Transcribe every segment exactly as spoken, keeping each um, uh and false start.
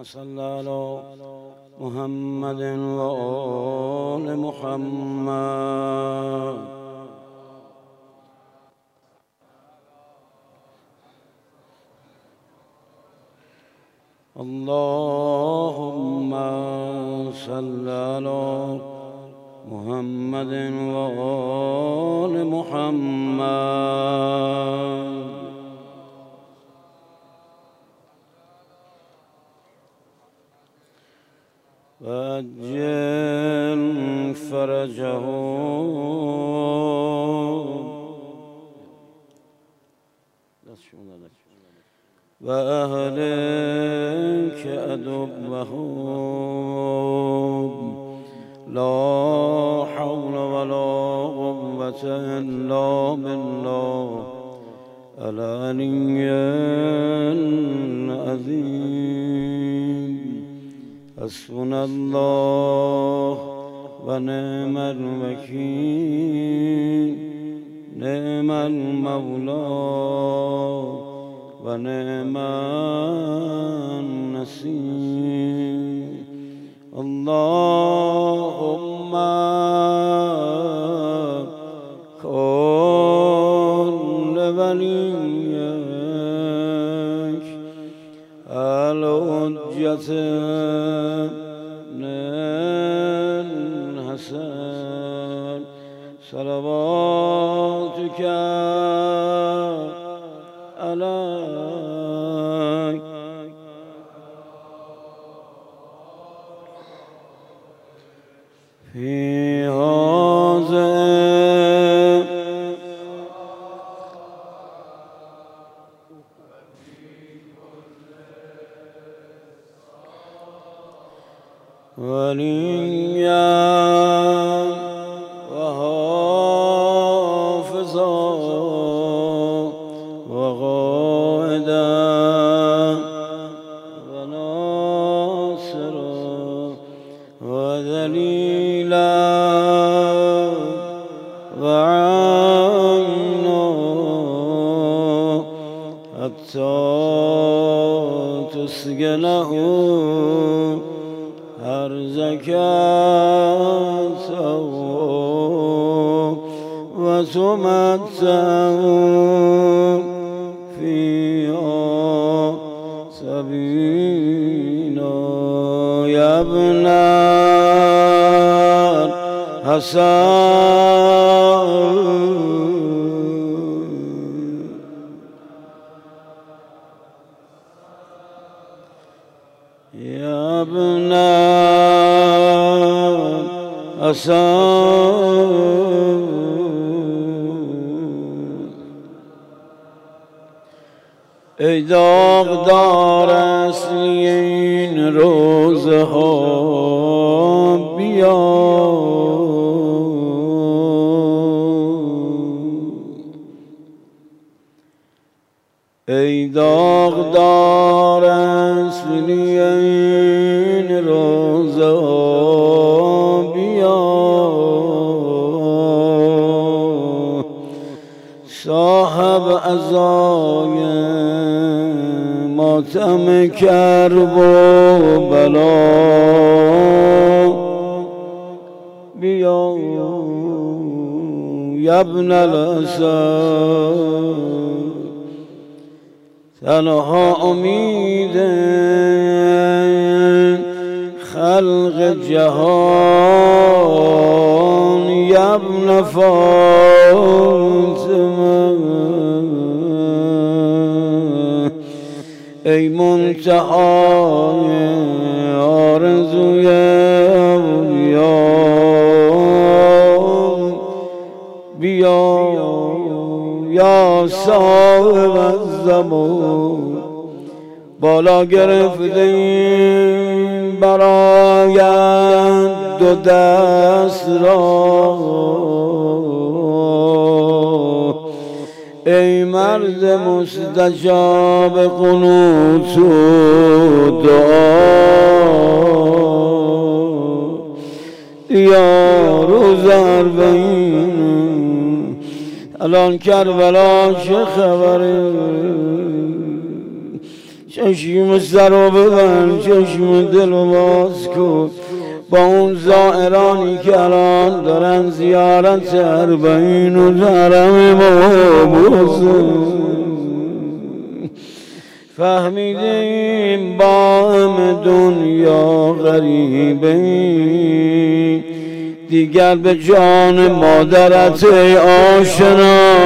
صل على محمد و آل محمد. اللهم صل على محمد و آل محمد. وعجل فرجهم وأهلك أدبهم. لا حول ولا قوة إلا بالله العلي العظيم. حسبنا الله ونعم الوكيل. نعم المولى ونعم النصير. اللهم كن لوليك الحجة الحسن صلواتك عليك في هذا وليا وحافظا وقائدا وناصرا ودليلا وعينا حتى تسكنه أرزك وتمتع فيها سبيلا. يا ابن الحسن يا ابن الحسن ای داغدار اصلی این روزها بیا. ای داغدار اصلی این روزها بیا. صاحب عزای ماتم کرب و بلا بیا. یا ابن الحسن تنها امید خلق جهان. یا ابن فاطمه ای منتهای آرزوی اولیاء بیا. یا صاحب الزمان بالا گرفتیم برایت دو دست را. ای مرد مستجاب قنوت و دعا. یا روز اربعین الان کربلا چه خبره؟ چشم سر رو ببند، چشم دل رو باز کن با اون زائرانی که الان دارن زیارت اربعین و حرم مبوسن. فهمیدیم با هم دنیا غریبه، دیگر به جان مادرت ای آشنا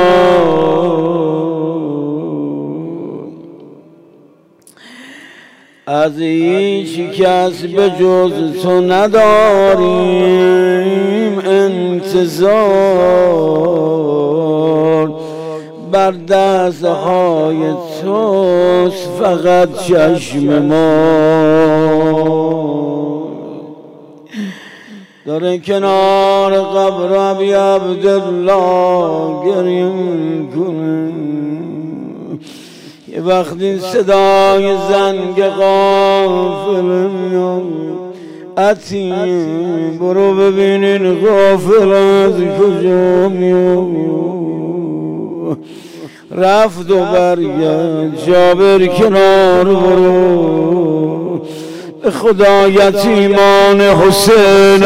از هیچ کس به جز تو نداریم انتظار، بر دستهای توست فقط چشم ما. داره کنار قبر ابی عبدالله گریه کنه، یه وقتی صدای زنگ قافله میاد، عتیم برو ببینین قافله از کجا میاد. رفت و برگشت جابر کنار برو، به خدا یتیمان حسین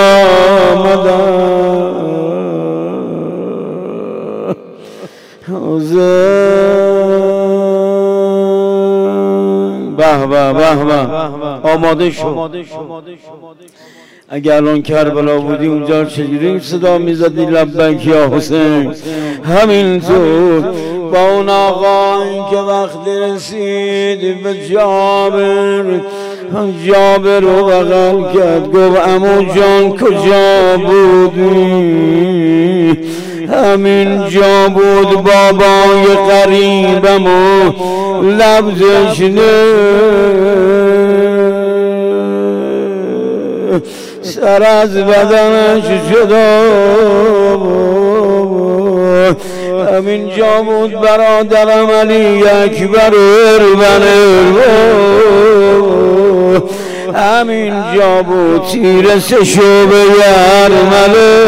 آمدن. به به به به آماده شد. اگر الان کربلا بودی اونجا چجوری صدا میزدی لبیک یا حسین؟ همینطور با اون آقایی که وقتی رسید به جابر، جابر رو بغل کرد گفت عمو جان کجا بودی؟ همین جا بود بابای قریبم و لب دشنه، سر از بدنش جدا بود. همین جا بود برادرم علی اکبر اربن، همین جا بود تیر سه شعبه یرمله.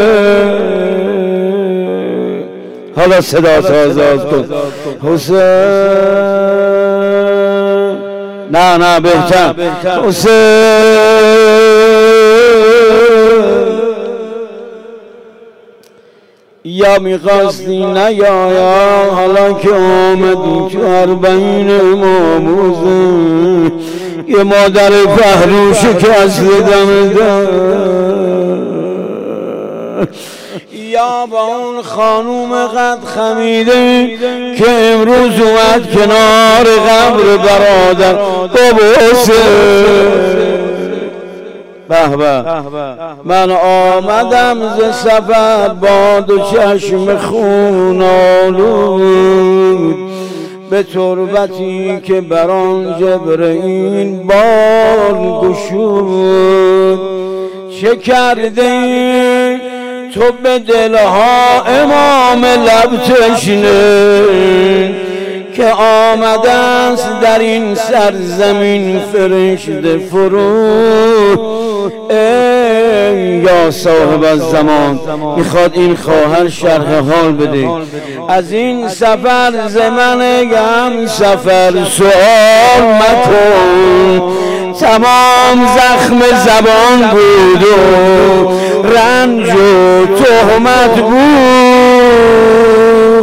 حالا صدا ساز کن حسین، نه نه بهتر حسین. یا میخواستی نیایا، حالا که آمدی تو اربعین ماموزه، یه مادر پهلو شکست دم دم. یا با اون خانوم قد خمیده که امروز اومد کنار قبر برادر ببوسه. به به من آمدم ز سفر با دو چشم خون آلود، به تربتی که بر آن جبرئیل بال گشود. چه کرده تو به دلها امام لب تشنه، که آمده است در این سرزمین فرشته فرود. ای یا صاحب الزمان، میخواد این خواهر شرح حال بده از این سفر. ز من هم سفر سؤال مکن، تمام زخم زبان بود و رنج و تهمت بود.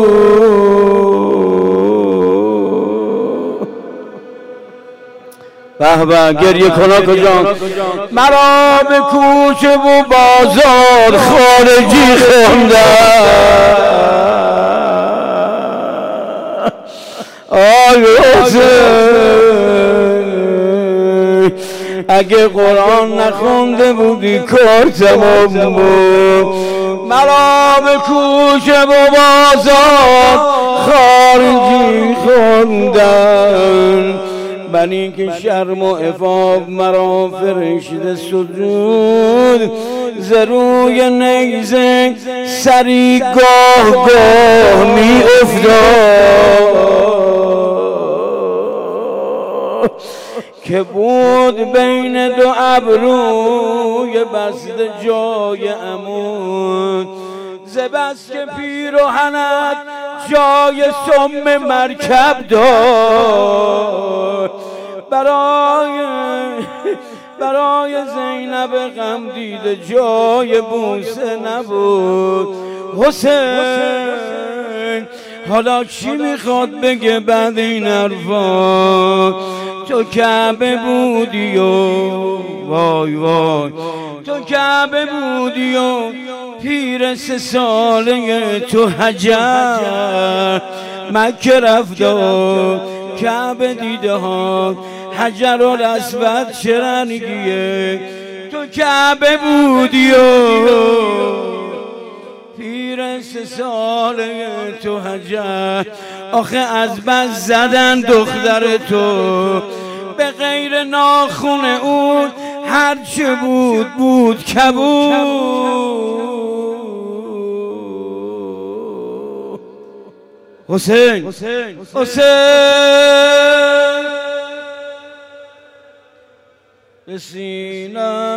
به به گریه کنا کجا؟ مرا به کوچه و بازار خارجی خوندن. آی حسین، اگه قرآن نخونده بودی کار تمام بود. مرا به کوچه و بازار خارجی خوندن، بنی که شرم و عفاف مرا فرشته سجود. ز روی نیزه سری گاه گاه می افتاد، که بود بین دو ابروی بسته جای عمود. ز بس که پیراهنت جای سم مرکب داد، برای برای زینب غم دیده جای بوسه نبود. حسین حالا چی میخواد بگه بعد این حرفا؟ تو کعبه بودی و وای وای، تو کعبه بودی و پیر سه ساله تو حجر مکه رفت و کعبه دیده ها حجر الاسود چه رنگیه. تو کعبه بودی و پیر سه ساله تو حجر، آخه از بس زدن دختر تو به غیر ناخون اون هرچه بود بود کبود. حسین حسین به سینم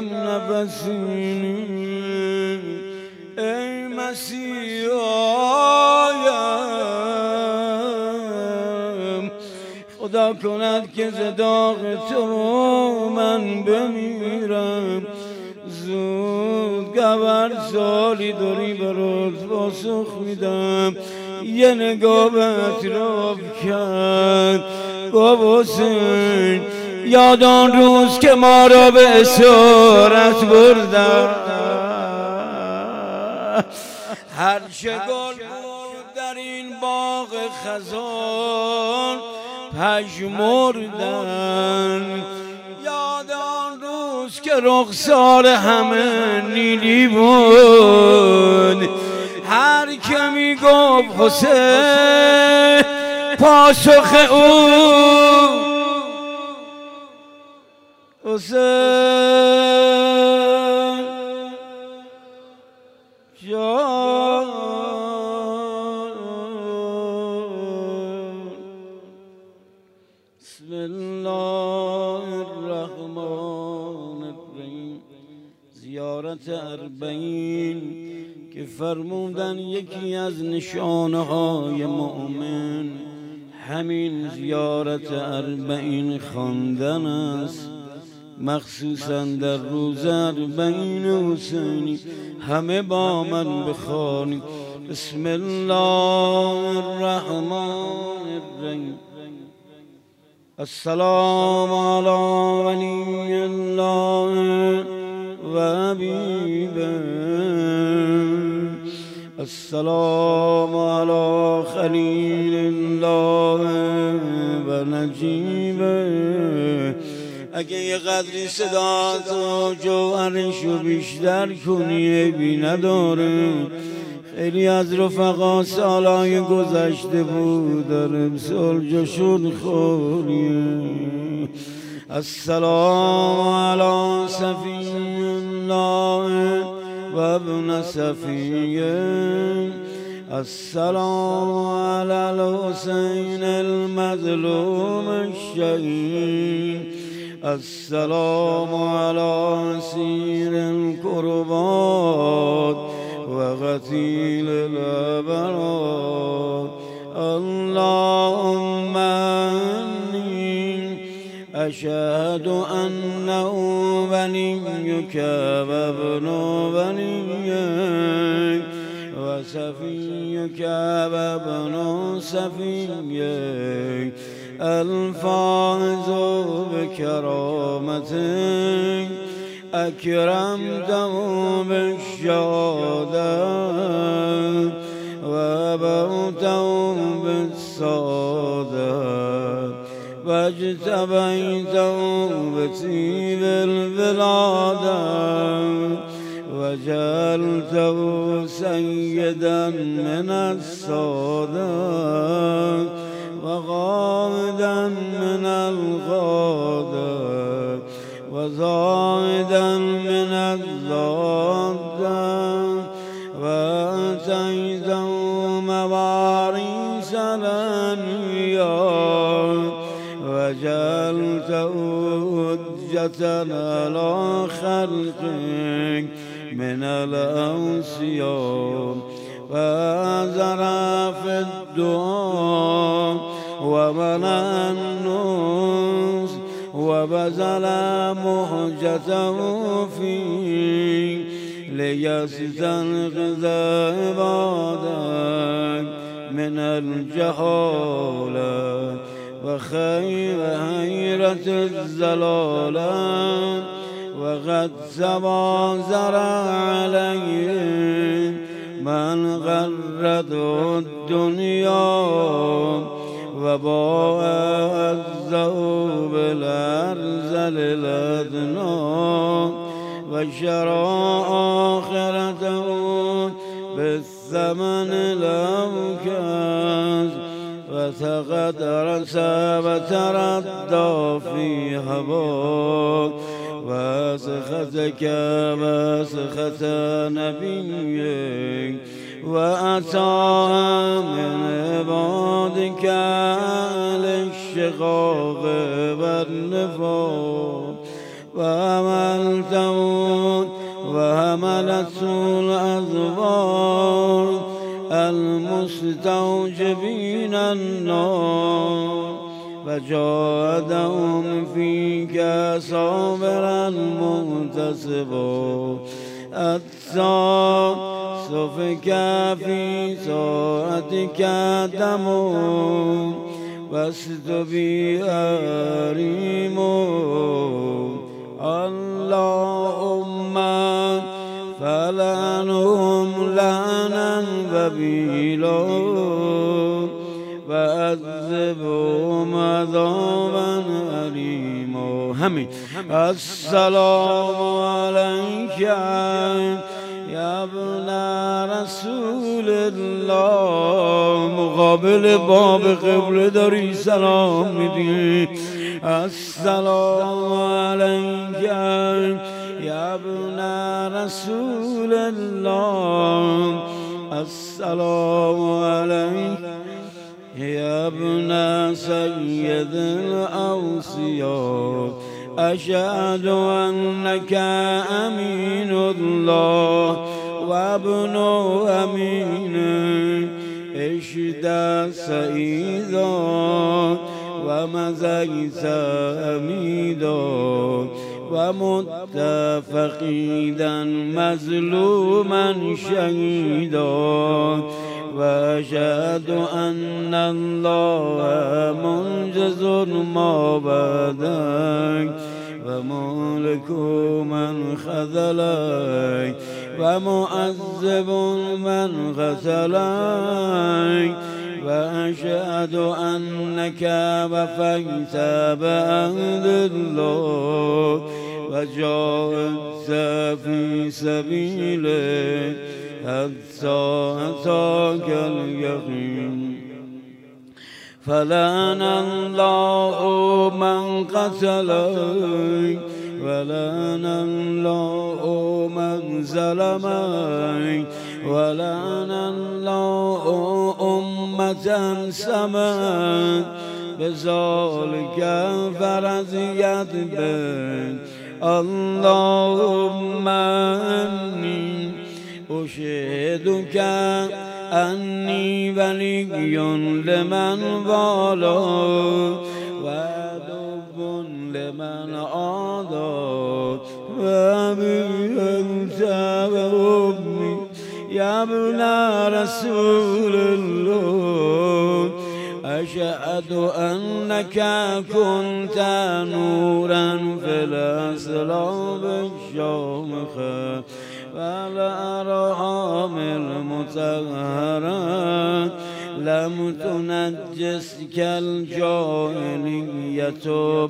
نفسینی ای مسیحایم، خدا کند که ز داغ تو من بمیرم. زود گبر سالی داری برات پاسخ میدم. یه نگاه به اطراف کرد گفت حسین یاد آن روز که ما را به اسارت بردن، هر چه گل بود در این باغ خزان پژمردن. یاد آن روز که رخسار همه نیلی بود، هر که می گفت حسین پاسخ او حسین جان. بسم الله الرحمن الرحیم. زیارت اربعین که فرمودن یکی از نشانه های مؤمن همین زیارت اربعین خواندن است، مخصوصا در روز اربعین حسینی. همه با من بخوانید. بسم الله الرحمن الرحیم. السلام علی ولی الله و حبیبه، السلام علی خلیل الله و نجیبه. اگه یه قدری صدات و جوهرشو بیشتر کنی عیبی نداره. خیلی از رفقا سالهای گذشته بود دارم سال جاشون خوریه. السلام علی صفی الله و ابن صفیه، السلام علی الحسین المظلوم الشهید، السلام علی سیر القربات و قتیل الابرار. اللهم انی اشهد انه ولیک و ابن ولیک و صفیک و ابن صفیک، الفائز بکرامتک اکرمته بالشهادة و ابوته بالسعادة و اجتبیته بطیب الولادة و جعلته سیدا من السادة و قائدا من القادة و زائدا من الزادة و اتیته موارث الانبیاء و جعلته حجة علی خلقک من الأوصياء. وزرع في الدعاء ومنع النوس وبذل مهجته فيه ليستنقذ عبادك من الجهالة وخير حيرة الزلالة وقد زرع عليه من غرته الدنيا وباء عزه بالأرذل الأدنى وشرى آخرته بالثمن الأوكاز وتغدرس وتردى في هواك وسختك وسخت نبيك وأتى من عبادك للشقاق والنفاق وحملته وحملته الأزواج المستوجبين النار فجاهدهم فيك صابرا مغتصبا حتى سفك في ساعتك دم واستبي أريم اللهم فلعنهم لعنا وبيلا وعذبهم عذابا أليما. همين السلام عليك يا ابن رسول الله. مقابل باب قبل داری سلام میدی. السلام عليك يا ابن رسول الله. السلام عليك يا ابن سيد الأوصياء. أشهد أنك أمين الله وابن أمينه. اشهد سعيدا ومزيت أميدا ومت فقيدا مظلوما شهيدا. وأشهد أن الله منجز ما بعدك ومالك من خذلك ومعذب من غسلك. وأشهد أنك وفيت بعهد الله وجاهدت في سبيله حتى أتاك اليقين. فلعن الله من قتلك ولعن الله من ظلمك ولعن الله أمة سمت بذلك فرضيت بك. اللهم إني أشهدك أني ولي لمن والاه وعدو لمن عاداك وأبي أنت وأمي يا ابن رسول الله. أشهد أنك كنت نورا في الأسلاب الشامخة والأرحام المطهرة. لم تنجسك الجاهلية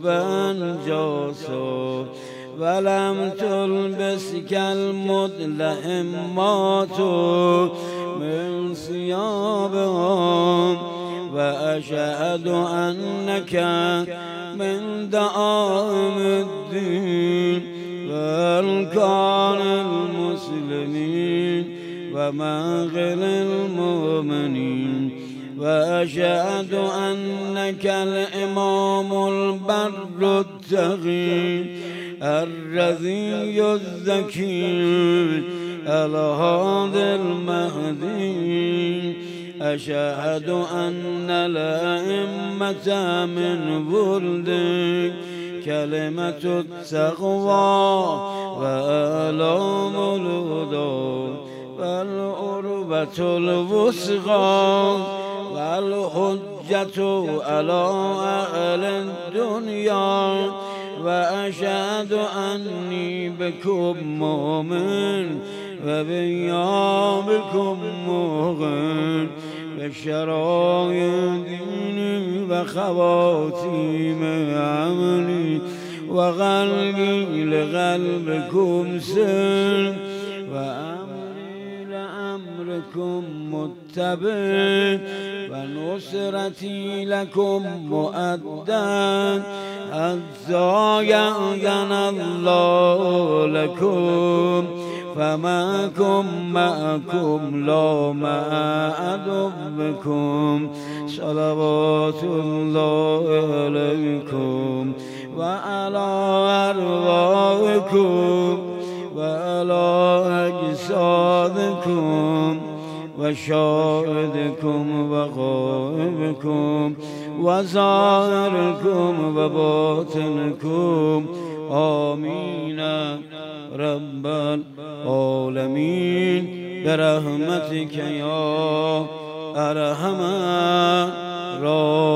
بأنجاسا ولم تلبسك المدلهمات من ثيابهم. وأشهد أنك من دعائم الدين وأركان المسلمين ومغل المؤمنين. وأشهد أنك الإمام البر المتقين الرضي الذكي الهادي المهدي أشهد أن الأئمة من ولدك كلمة التقوى وآلام الهدى والعروبة الوثقى والحجة على أهل الدنيا وأشهد أني بكم مؤمن وبأيامكم موقن بشرائع ديني وخواتيم عملي وقلبي لقلبكم سلم وأمري لأمركم متبع ونصرتي لكم مؤدى حتى يأذن الله لكم فماكم معكم لا مع عدوكم صلوات الله عليكم وعلى أرواحكم وعلى أجسادكم وشاهدكم وغائبكم وظاهركم وباطنكم آمين رب العالمين برحمتك يا أرحم الراحمين.